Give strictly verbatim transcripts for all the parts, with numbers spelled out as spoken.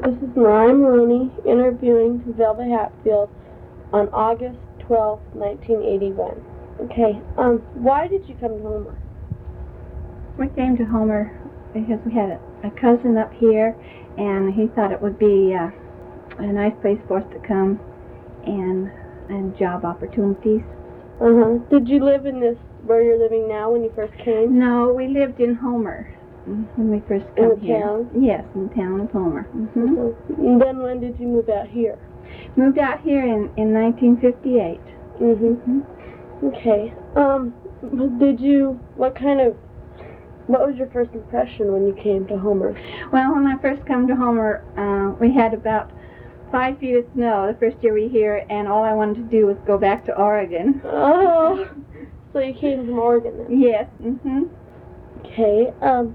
This is Mariah Maroney interviewing Velva Hatfield on August twelfth, nineteen eighty-one. Okay, um, why did you come to Homer? We came to Homer because we had a, a cousin up here, and he thought it would be uh, a nice place for us to come, and and job opportunities. Uh-huh. Did you live in this, where you're living now, when you first came? No, we lived in Homer when we first came in the here. Town? Yes, in the town of Homer. Mm-hmm. Uh-huh. And then when did you move out here? Moved out here in, in nineteen fifty-eight. Mm-hmm. Okay. Um, did you, what kind of, what was your first impression when you came to Homer? Well, when I first come to Homer, uh, we had about five feet of snow the first year we were here, and all I wanted to do was go back to Oregon. Oh, so you came from Oregon then? Yes. Mm-hmm. Okay. Um,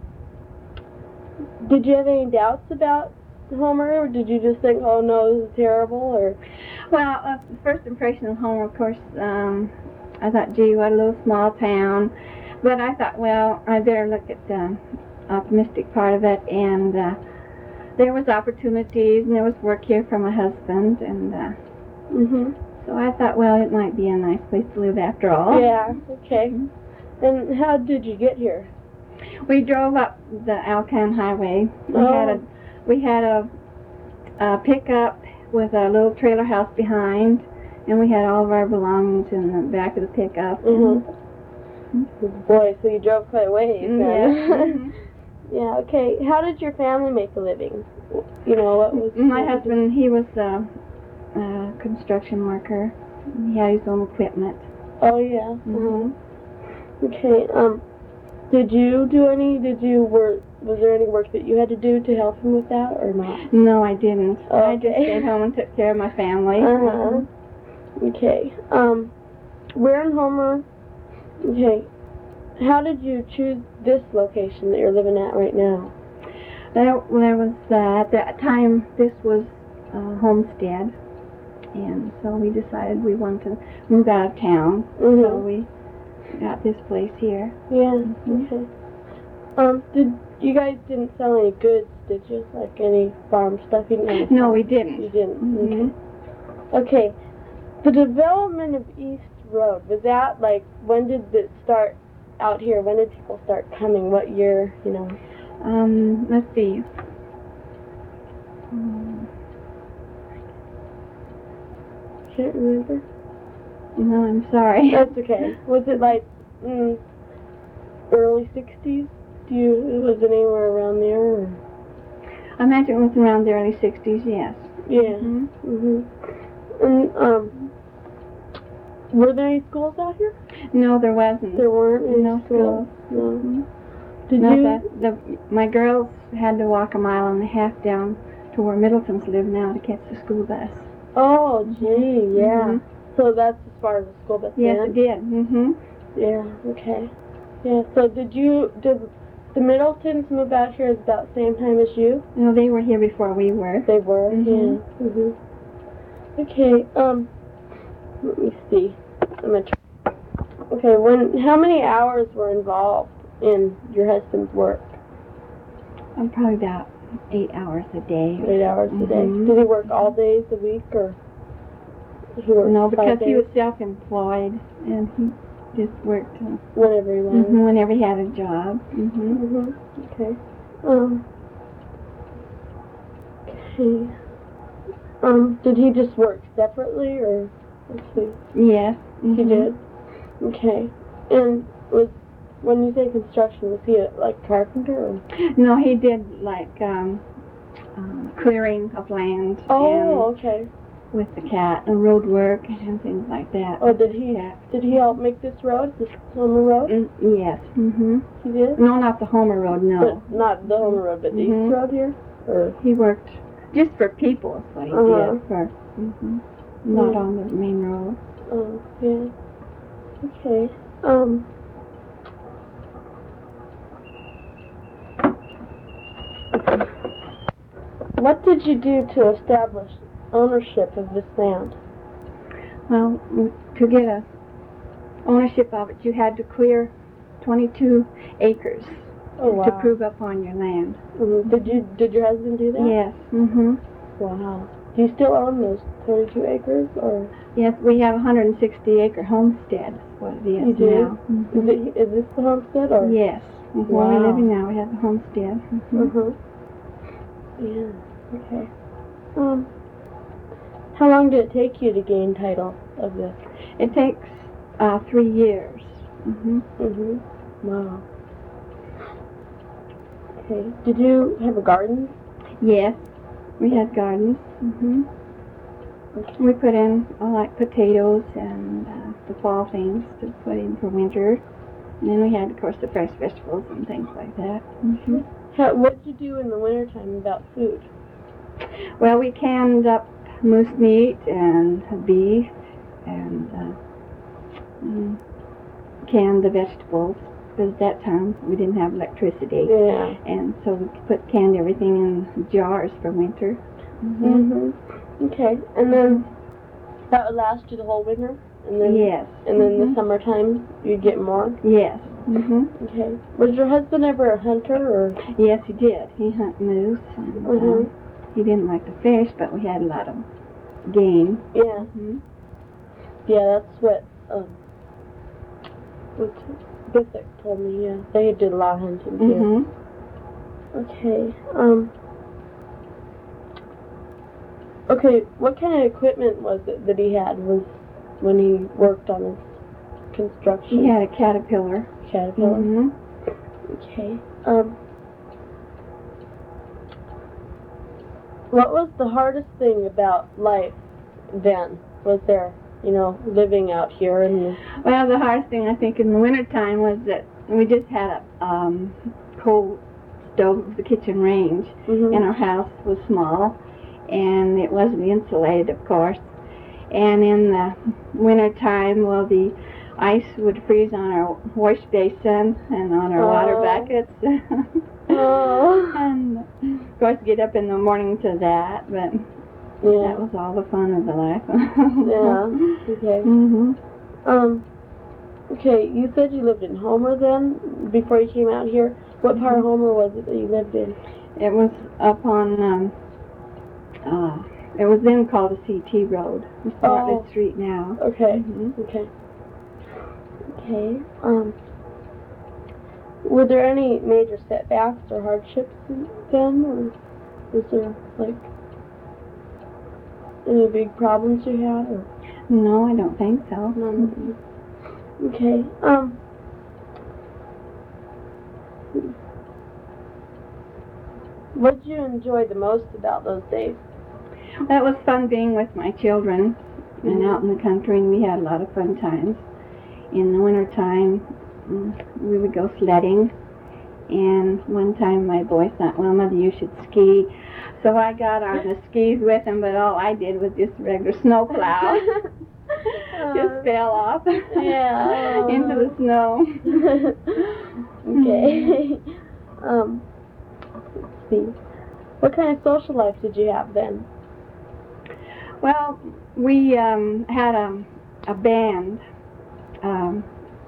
did you have any doubts about Homer, or did you just think, oh no, this is terrible, or? Well, uh, the first impression of Homer, of course, um, I thought, gee, what a little small town. But I thought, well, I better look at the optimistic part of it, and uh, there was opportunities, and there was work here for my husband, and uh, mm-hmm. so I thought, well, it might be a nice place to live after all. Yeah, okay. And how did you get here? We drove up the Alcan Highway. We oh. had a we had a, a pickup with a little trailer house behind, and we had all of our belongings in the back of the pickup. Mm-hmm. Mm-hmm. Boy, so you drove quite a ways. Mm-hmm. Yeah. Mm-hmm. Yeah. Okay. How did your family make a living? You know, what was my what husband? He was a, a construction worker. He had his own equipment. Oh yeah. Mm-hmm. Okay. Um. Did you do any, did you, were, was there any work that you had to do to help him with that, or not? No, I didn't. Okay. I just stayed home and took care of my family. Uh-huh. Okay. Um, where in Homer, okay, how did you choose this location that you're living at right now? There, there was, uh, at that time, this was a homestead, and so we decided we wanted to move out of town, mm-hmm. so we got this place here. Yeah, mm-hmm. Okay. Um, did, you guys didn't sell any goods, did you? Like any farm stuff? You didn't no, we didn't. You didn't? Mm-hmm. Okay. Okay. The development of East Road, was that, like, when did it start out here? When did people start coming? What year, you know? Um, let's see. Um, Can't remember. No, I'm sorry. That's okay. Was it like mm, early sixties? Do you, was it anywhere around there? Or? I imagine it was around the early sixties, yes. Yeah. Mm-hmm. Mm-hmm. And, um, were there any schools out here? No, there wasn't. There weren't any no schools? schools. No. Mm-hmm. Did no, you? The, the, my girls had to walk a mile and a half down to where Middletons live now to catch the school bus. Oh, gee, yeah. Mm-hmm. So that's as far as the school bus Yes, went? it did. Mm-hmm. Yeah, okay. Yeah, so did you, did the Middletons move out here about the same time as you? No, they were here before we were. They were, mm-hmm. Yeah. Mm-hmm. Okay, um, let me see. I'm gonna try. Okay, when, how many hours were involved in your husband's work? Um, probably about eight hours a day. Eight hours mm-hmm. a day. Did he work all days a week, or? He no, because he was self-employed, and he just worked uh, whenever he wanted. Mm-hmm, whenever he had a job. Mm-hmm. Mm-hmm. Okay. Um. Okay. Um. Did he just work separately, or? Let's see. Yes. Mm-hmm. He did. Okay. And was when you say construction, was he a, like carpenter? Or? No, he did like um, um, clearing of land. Oh, and okay. With the cat and road work and things like that. Oh, did he? Yeah. Did he help make this road, this Homer Road? Mm, yes. Mm-hmm. He did. No, not the Homer Road. No. But not the Homer Road, but the mm-hmm. East Road here. Or he worked just for people. Is what he uh-huh. did. For mm-hmm. not yeah. on the main road. Oh, yeah. Okay. Um. What did you do to establish ownership of this land? Well, to get a ownership of it, you had to clear twenty-two acres. Oh, wow. to prove up on your land. Mhm. Did you? Did your husband do that? Yes. Mhm. Wow. Do you still own those twenty-two acres, or? Yes, we have a one hundred sixty acre homestead. Is what it is You do? now. Mhm. Is it? Is this the homestead, or? Yes. Mhm. Where Wow. we live now, we have a homestead. Mhm. Uh-huh. Yeah. Okay. Um. How long did it take you to gain title of this? It takes uh, three years. Mhm. Mhm. Wow. Okay. Did you have a garden? Yes, we had gardens. Mhm. Okay. We put in uh, like potatoes and uh, the fall things to put in for winter. And then we had, of course, the fresh vegetables and things like that. Mm-hmm. How, what did you do in the wintertime about food? Well, we canned up moose meat and beef and uh, mm, canned the vegetables. Because at that time we didn't have electricity. Yeah. And so we put canned everything in jars for winter. Mm-hmm. Mm-hmm. Okay. And then that would last you the whole winter? And then, Yes. And then mm-hmm. the summertime you'd get more? Yes. Mm-hmm. Okay. Was your husband ever a hunter, or? Yes, he did. He hunted moose. And, Mm-hmm. um, he didn't like to fish, but we had a lot of game. Yeah. Mm-hmm. Yeah, that's what, um, what Bithick told me, yeah. They did a lot of hunting, too. Mm-hmm. Okay, um, okay, what kind of equipment was it that he had was when he worked on his construction? He had a Caterpillar. Caterpillar? Mm-hmm. Okay, um, what was the hardest thing about life then? Was there, you know, living out here in the... Well, the hardest thing, I think, in the wintertime was that we just had a um, coal stove, the kitchen range, Mm-hmm. and our house was small, and it wasn't insulated, of course. And in the wintertime, well, the ice would freeze on our wash basin and on our Oh. water buckets. Oh. And, of course, get up in the morning to that, but Yeah. that was all the fun of the life. Yeah. Okay. Mm-hmm. Um, okay, you said you lived in Homer then, before you came out here. What part of Homer was it that you lived in? It was up on, um, uh, it was then called the C T Road. It's Bartlett Oh. Street now. Okay. Mhm. Okay. Okay. Um, were there any major setbacks or hardships then, or was there, like, any big problems you had, or? No, I don't think so. None. Okay. Um. What did you enjoy the most about those days? That was fun being with my children and Mhm. out in the country, and we had a lot of fun times. In the wintertime, mm, we would go sledding, and one time my boy thought, well, Mother, you should ski. So I got on the skis with him, but all I did was just regular snow plow. Just fell off Yeah. into the snow. Okay. um, let's see. What kind of social life did you have then? Well, we um, had a, a band, um,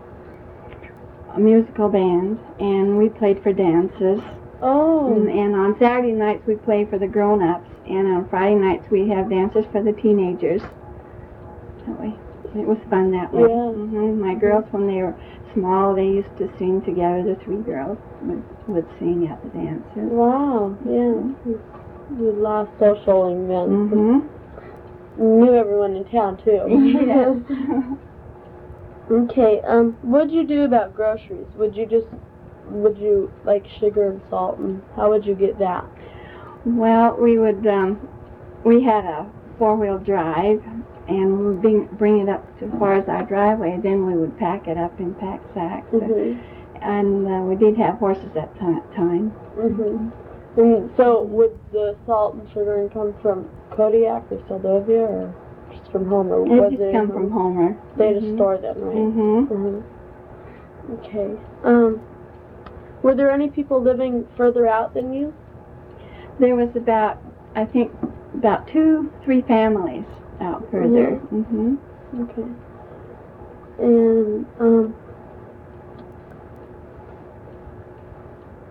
a musical band, and we played for dances. Oh. And, and on Saturday nights we played for the grown-ups, and on Friday nights we have dances for the teenagers. That way, it was fun that way. Yeah. hmm My girls, when they were small, they used to sing together. The three girls would, would sing at the dances. Wow. Yeah. You lost socialing then. hmm You knew everyone in town too. Yes. Okay. Um, what'd you do about groceries? Would you just, would you like sugar and salt, and how would you get that? Well, we would, um, we had a four-wheel drive, and we would bring, bring it up as far as our driveway, then we would pack it up in pack sacks. Mhm. And uh, we did have horses at that time. Mhm. And so, would the salt and sugar come from Kodiak or Seldovia, or just from Homer? It Was just it come from Homer. They just Mhm. store them, right? Mm-hmm. Mhm. Okay. Um, were there any people living further out than you? There was about, I think, about two, three families out further. Mm-hmm. Okay. And, um,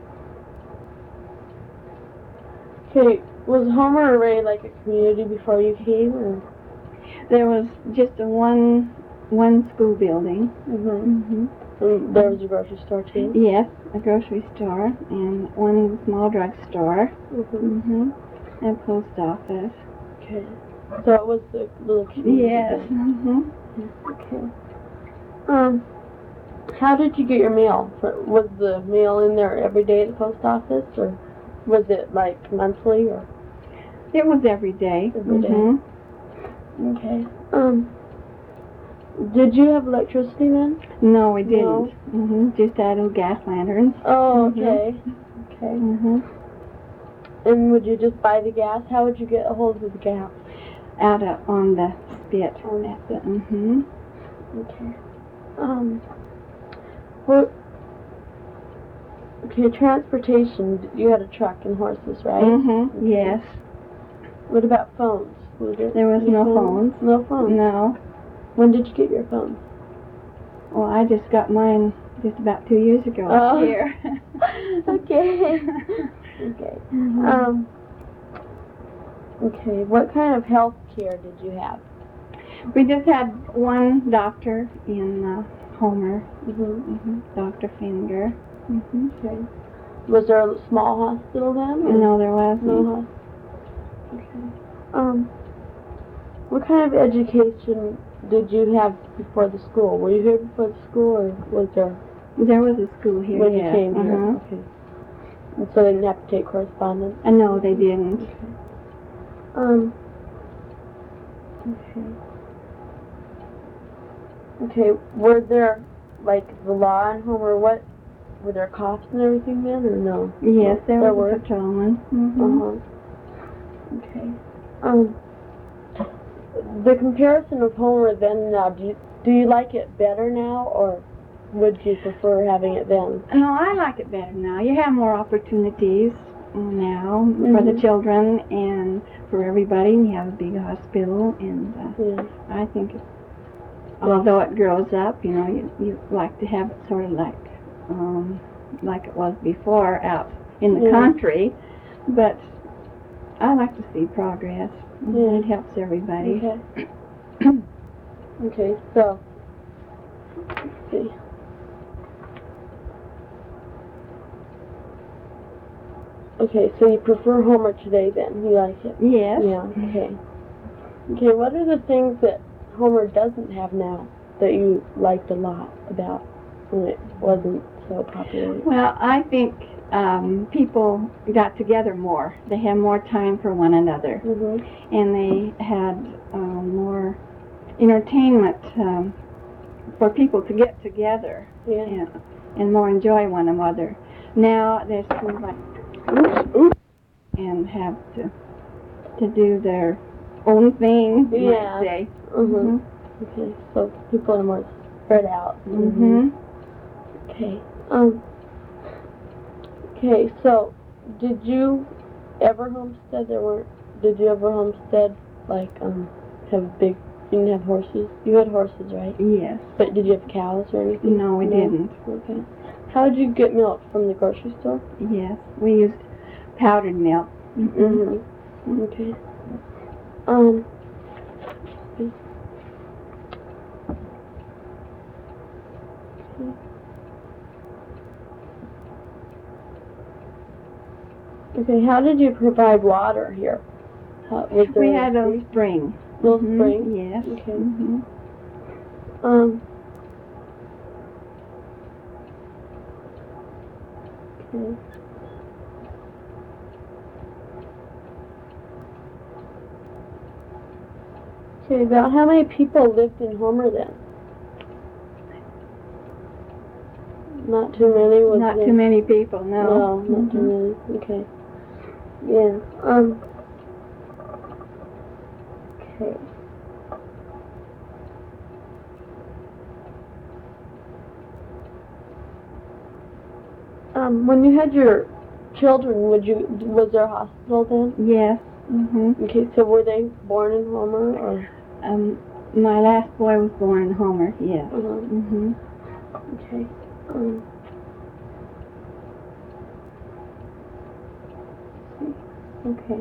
Okay, was Homer Ray like a community before you came, or? There was just a one one school building. Mm-hmm. Mhm. And there was a grocery store too? Yes, a grocery store and one small drugstore. Mm-hmm. Mhm. And post office. Okay. So it was the little community. Yes. then. Mhm. Okay. Um, how did you get your mail? For- Was the mail in there every day at the post office, or was it like monthly, or? It was every day. Every day. Mhm. Okay. Um, did you have electricity then? No, we No. didn't. Mhm. Just out of gas lanterns. Oh, Mhm. okay. Okay. Mhm. And would you just buy the gas? How would you get a hold of the gas? Out of, on the spit. On the spit. Mhm. Okay. Um, what? Okay, transportation. You had a truck and horses, right? Mhm. Okay. Yes. What about phones? Was there, There was any no phones. No phones. No. When did you get your phone? Well, I just got mine just about two years ago. Oh. Here. Okay. Okay. Mhm. Um. Okay. What kind of health care did you have? We just had one doctor in uh, Homer. Mm-hmm. Mhm. Doctor Finger. Mhm. Okay. Was there a small hospital then? or- No, there wasn't. No hospital. Okay. Um. What kind of education did you have before the school? Were you here before the school, or was there There was a school here. when yeah. you came here? Uh-huh. Okay. And so they didn't have to take correspondence? Uh, no, they didn't. Um. Okay. Okay. Were there like the law in Homer? What were there cops and everything then, or no? Yes, there, There was were? a patrolman. Mhm. Uh huh. Okay. Um. The comparison of Homer then and now, do you, do you like it better now, or would you prefer having it then? No, I like it better now. You have more opportunities now for the Mhm. children and for everybody. And you have a big hospital, and uh, Yeah. I think, it, although it grows up, you know, you, you like to have it sort of like, um, like it was before out in the Yeah. country. But I like to see progress. Yeah. It helps everybody. Okay. Okay, so, let's see. Okay, so you prefer Homer today then? You like it? Yes. Yeah, okay. Okay, what are the things that Homer doesn't have now that you liked a lot about when it wasn't so popular? Well, I think um, people got together more. They had more time for one another, Mm-hmm. and they had um, more entertainment um, for people to get together Yeah. and, and more enjoy one another. Now there's schools like Oops, oops. and have to to do their own thing. You Yeah. might say. Mm-hmm. Okay, so people are more spread out. Mm-hmm. Okay. Um. Okay. So, did you ever homestead? There weren't. Did you ever homestead? Like, um, have big? You didn't have horses. You had horses, right? Yes. But did you have cows or anything? No, we didn't. Okay. How did you get milk from the grocery store? Yes. We used powdered milk. Mm-hmm. Okay. Um. Okay, how did you provide water here? How, was there We had a spring. little Mhm. spring? Yes. Okay. Mhm. Um. Okay. Okay, about how many people lived in Homer then? Not too many, was Not there? too many people, no. No, not too Mhm. many. Okay. Yeah. Um. Okay. Um. When you had your children, would you was there a hospital then? Yes. Mhm. Okay. So were they born in Homer or? Um, my last boy was born in Homer. Yes. Uh-huh. Mhm. Okay. Um. Okay.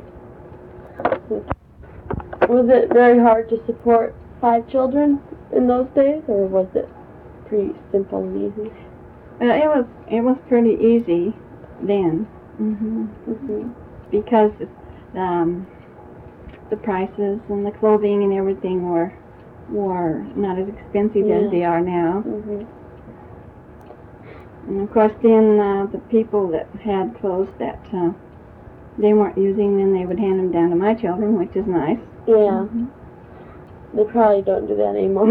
Was it very hard to support five children in those days, or was it pretty simple and easy? Uh, it was it was pretty easy then, mm-hmm. Mm-hmm. because um, the prices and the clothing and everything were were not as expensive Yeah. as they are now. Mm-hmm. And of course, then uh, the people that had clothes that uh, they weren't using, then they would hand them down to my children, which is nice. Yeah. Mm-hmm. They probably don't do that anymore.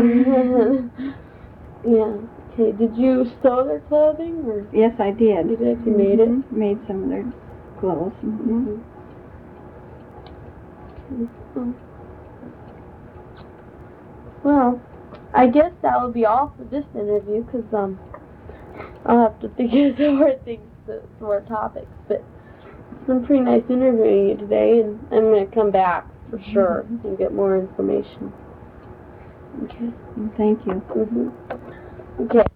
Yeah. Okay. Did you sew their clothing, or Yes, I did. you did? You made it. Mhm. Made some of their clothes. Mm-hmm. Mm-hmm. Well, I guess that will be all for this interview, because um, I'll have to think of some more things, some more topics. But it's been pretty nice interviewing you today, and I'm going to come back for sure Mm-hmm. and get more information. Okay. Thank you. Mm-hmm. Okay.